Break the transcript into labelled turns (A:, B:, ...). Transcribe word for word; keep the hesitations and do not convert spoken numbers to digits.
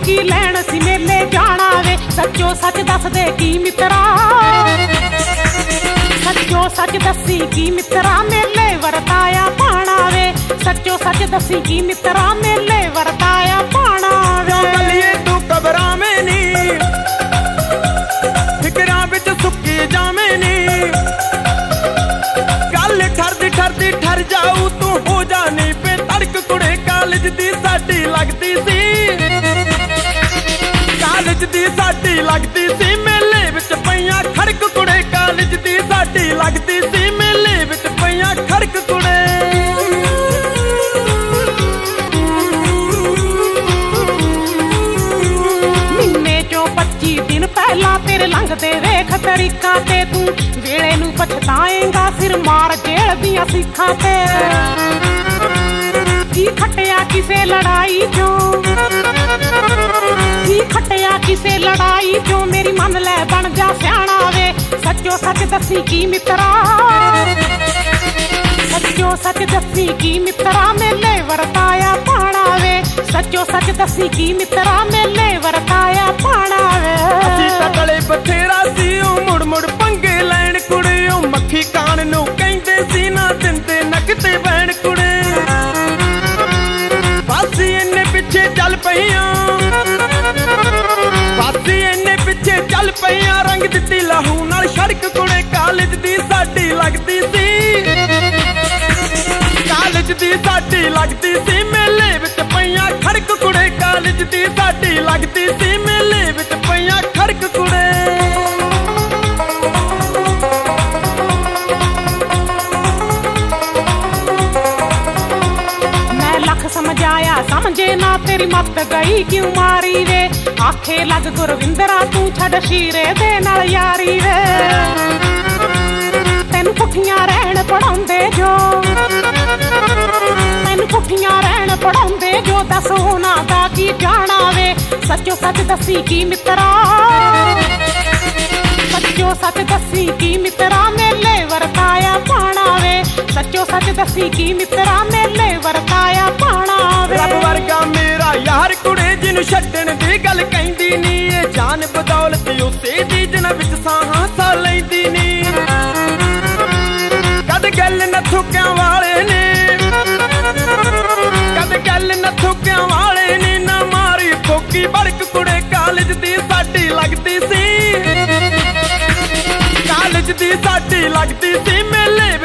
A: की लैन सी मेले जाना वे सच्चो सच दस दे की मित्रा सच्चो सच दसी की मित्रा मेले वरताया पाना वे सच्चो सच दसी की मित्रा मेले वरताया पाना वे
B: गलिए तू कबरा में नी फिकरा विच सुक्की जावे नी गल ठरदी ठरदी ठर जाऊ तू हो जानी पे तड़क कुड़े कालज दी साडी लगदी सी कालज दी साडी लगदी सी मेले विच पईयां खड़क कुड़े कालज दी साडी लगदी सी मेले विच पईयां खड़क कुड़े
A: महीने चो पच्ची दिन पहला तेरे लंघदे वेख तरीका ते तू वेले नू पछताएगा सिर मार जेल दियां सिखां ते की खटिया किसे लड़ाई चो की खटिया किसे लड़ाई चो मेरी मन ले बन जा सियाणा वे सच्चो सच दसी की मित्रा सच्चो सच दसी की मित्रा मेले वरताया पाना वे सच्चो सच दसी की मित्रा मेले वरताया पाना वे
B: असी तकले बथेरा सी ओ मुड़ मुड़ पंगे लैण कुड़े ओ मक्खी कान नू कहंदे सी ना दिंदे नकते बैण कुड़े बासी इन्ने पिछे चल पईयां बासी इन्ने पिछे चल पईयां रंग दित्ती लहू नाल सड़क कुड़े कालज दी साडी लगदी सी कालज दी साडी लगदी सी मेले विच पईयां खड़क कुड़े कालज दी साडी लगदी सी मेले विच पईयां खड़क कुड़े
A: समझाया समझे ना तेरी मत गई क्यों मारी वे आखे लग गुरविंदरा तू छड़ शीरे दे नाल यारी वे तेन पुठियां रहन पढ़ाउंदे जो तेन पुठियां रहन पढ़ाउंदे जो दस होना दा की जाना वे सच्चो सच दसी की मित्रा सच्चो सच दसी की मित्रा मेले वरताया पाना वे सच्चो सच दसी की मित्रा मेले वरताया पाना वे
B: रब वर्गा मेरा यार कुड़े जिन्नू छड्डण दी गल कहंदी नी ए जान बदौलत उसे दी जिन्ना विच साहां सा लैंदी नी कद गल न थुक्यां वाले ने कद गल न थुक्यां वाले ने ना मारी फोकी बड़क कुड़े कालज दी साडी लगदी सी कालज दी साडी लगदी सी मेले